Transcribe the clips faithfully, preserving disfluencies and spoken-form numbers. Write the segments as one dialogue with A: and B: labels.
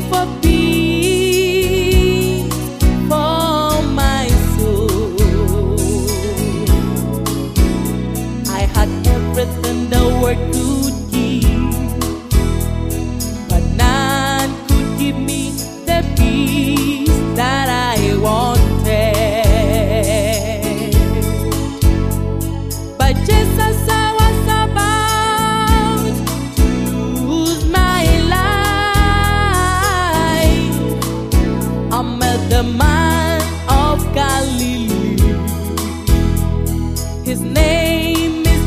A: for peace for my soul. I had everything the world could give, but none could give me the peace that I wanted. But just as I was about to lose my life, I met the man of Galilee. His name is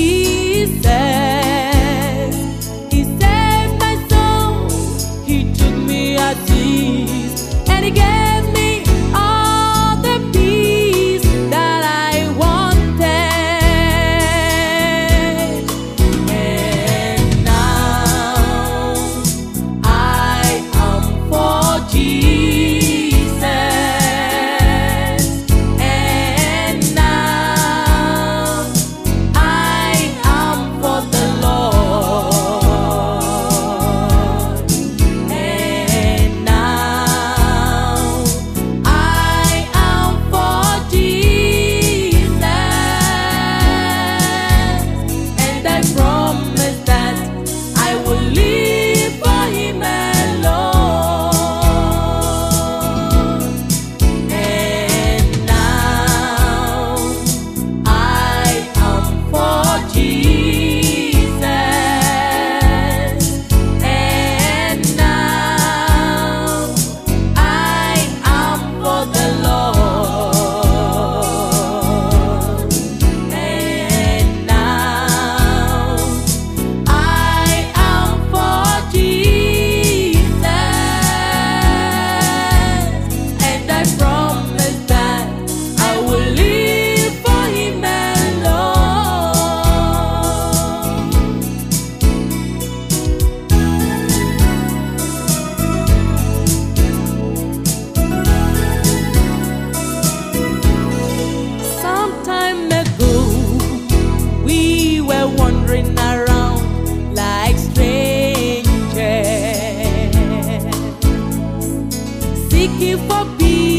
A: Jesus. He saved my soul. He took me as is, and he gave me all the peace that I wanted. And now I am for Jesus. And now I am for the Lord. And now I am for Jesus. And I promise that I will live for Him alone. And now I am for Jesus. And now I am for the Lord. And now I am for Jesus. And I promise that I will live for Him alone. Some time ago, we were wandering around like strangers, seeking for peace.